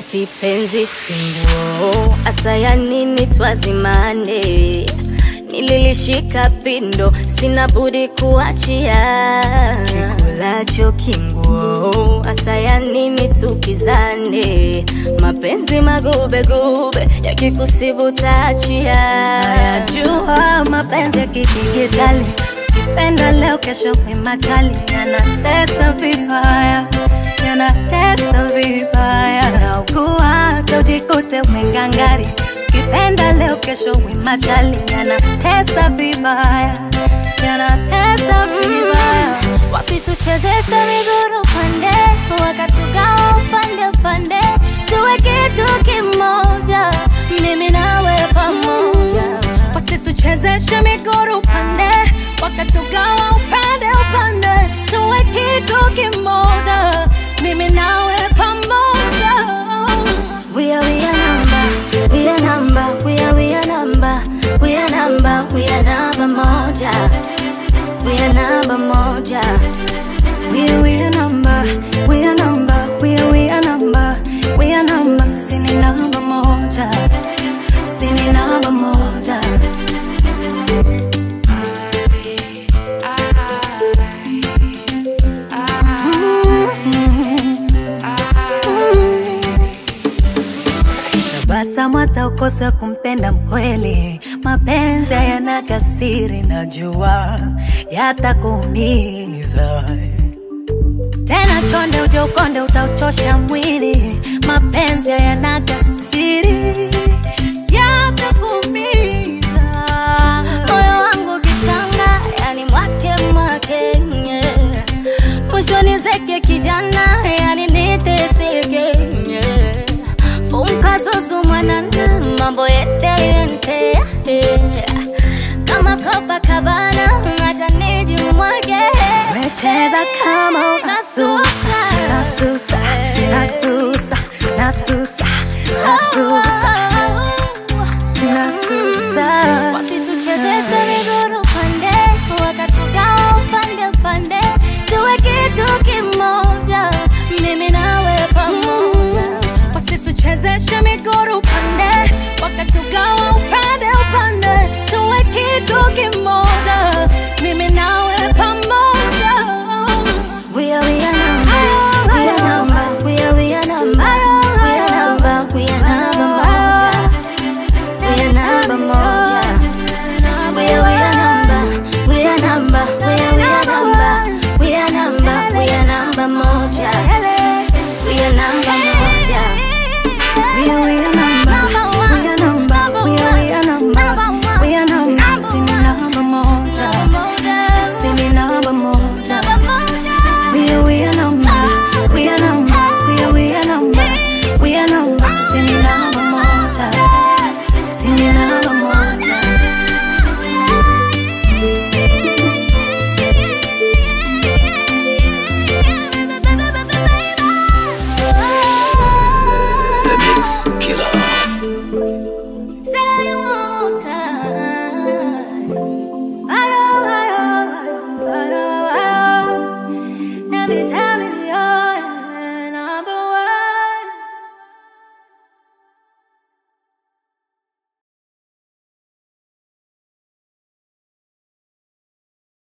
eti penzi singuo, asa ya nini twazimane? Nililishika pindo, sina budi kuachia. Kikulacho kinguo, asa ya nini tukizane? Mapenzi magube gube, yakikusibu taachia. Najua mapenzi ya kikigitali, kipenda leo kesho machali. Yanatesa vibaya, yanatesa vibaya. Naugua tojikute umengangari, kipenda leo kesho machali. Yanatesa vibaya, yanatesa vibaya. Wasituchezeshe miguru pande, wakatugawa upande pande. Tuwe kitu kimoja, mimi nawe pamoja. Wasituchezeshe miguru pande, wakatugawa upande upande. Tuwe kitu kimoja, mimi nawe pamoja. We are number, we are number, we are number, we are number, we are number moja, we are number moja. We are number, we are number, we are number, we are number. Sisi ni namba moja, sisi ni namba moja. Tabasamu hata ukose kumpenda mkweli, mapenzi yana kasiri, najua yatakuumiza. Tena chonde uje ukonde, utauchosha mwili, mapenzi yana kasiri, yatakuumiza. Moyo wangu kichanga, yani mwake nye. Mwisho nizeke kijana, yani niteseke nye. Funka zuzu mwanana, mambo yente. Kama Copacabana, acha nijimwage. Wecheza kama unasusa, nasusa, nasusa, nasusa, nasusa, nasusa. Wasituchezeshe miguru pande, wakatugawa upande pande. Tuwe kitu kimoja, mimi nawe pamoja. Wasituchezeshe miguru pande, wakatugawa upande upande. Tuwe kitu kimoja, mimi nawe pamoja. We are number, we are number, we are number, we are number, we are number moja, we are number moja. We are number, we are number, we are number, we are number, we are number moja, we are number moja. We are number, we are number, we are number, we are number. Sisi ni namba moja, sisi ni namba moja. We are number, we are number, we are number, we are number. Sisi ni namba moja, sisi ni namba moja. The Mix Killer. Say it one more time. Ayo, ayo, ayo, ayo. Every time it